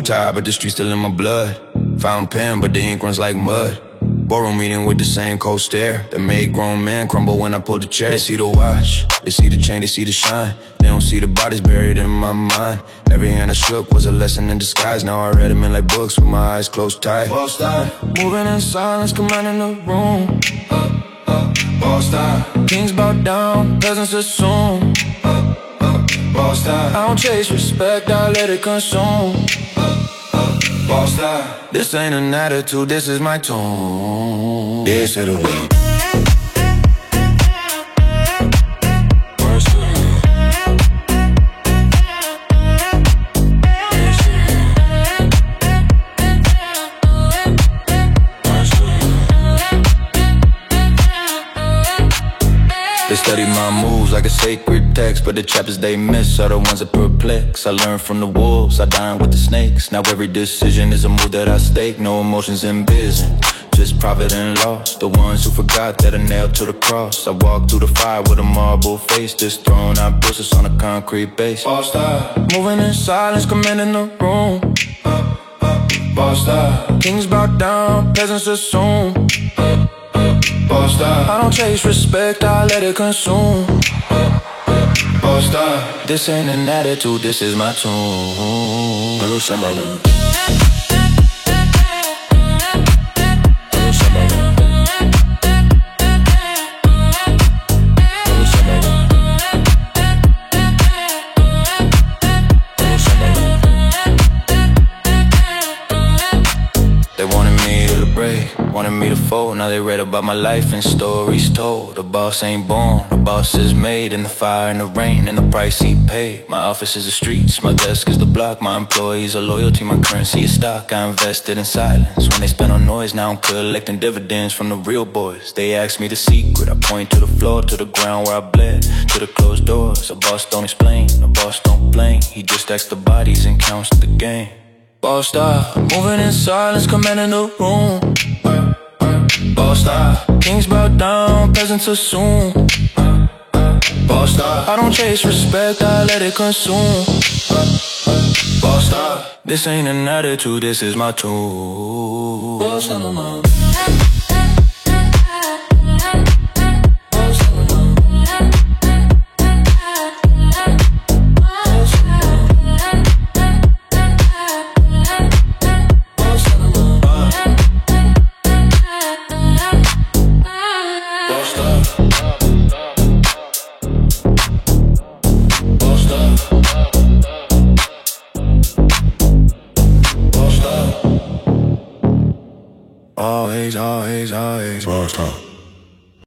tired, but the streets still in my blood. Found pen, but the ink runs like mud. Boring meeting with the same cold stare that made grown men crumble when I pulled the chair. They see the watch, they see the chain, they see the shine. They don't see the bodies buried in my mind. Every hand I shook was a lesson in disguise. Now I read them in like books with my eyes closed tight. Ball style, moving in silence, commanding the room. Ball style, kings bow down, peasants assume. Ball style, I don't chase respect, I let it consume. Ball style, this ain't an attitude, this is my tone. This is the way. They study my moves like a sacred text, but the chapters they miss are the ones that perplex. I learned from the wolves, I dine with the snakes. Now every decision is a move that I stake. No emotions in business, just profit and loss. The ones who forgot that I nailed to the cross. I walk through the fire with a marble face, just throwing out business on a concrete base. Ball style, moving in silence, commanding the room. Ball style, kings bow down, peasants assume. Ball style, I don't chase respect, I let it consume. Ball style, this ain't an attitude, this is my tune. Hello, somebody. Wanted me to fold, now they read about my life and stories told. The boss ain't born, the boss is made. In the fire and the rain and the price he paid. My office is the streets, my desk is the block. My employees are loyalty, my currency is stock. I invested in silence when they spent on noise. Now I'm collecting dividends from the real boys. They ask me the secret, I point to the floor, to the ground where I bled, to the closed doors. A boss don't explain, a boss don't blame. He just stacks the bodies and counts the game. Ball style, moving in silence, commanding the room. Ball style, kings bow down, peasants assume. Ball style, I don't chase respect, I let it consume. Ball style, this ain't an attitude, this is my tune. Ball style, always, always, always. Ball style.